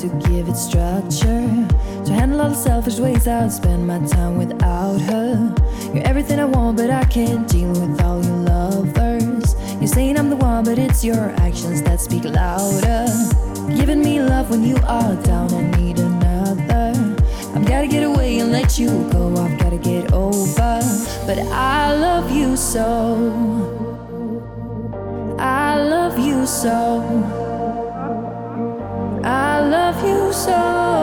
to give it structure, to handle all the selfish ways I would spend my time without her. You're everything I want, but I can't deal with all your lovers. You're saying I'm the one, but it's your actions that speak louder. Giving me love when you are down and need another. I've gotta get away and let you go, I've gotta get over. But I love you so, I love you so, I love you so,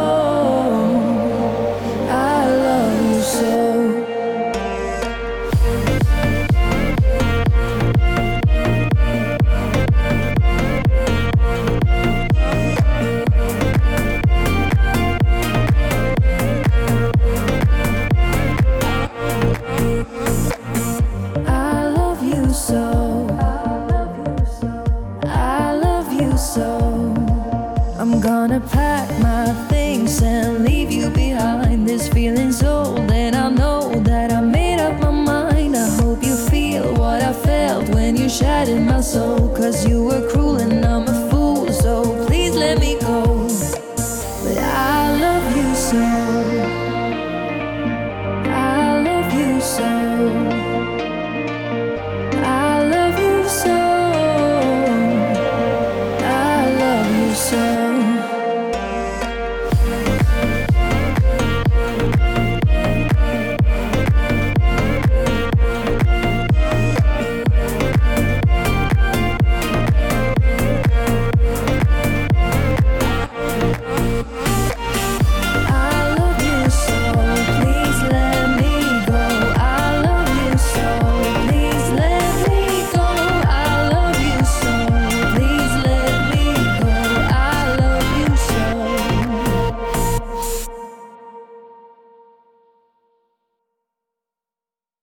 I love you so. I'm gonna pack my things and leave you behind. This feeling's old and I know that I made up my mind. I hope you feel what I felt when you shattered my soul, 'cause you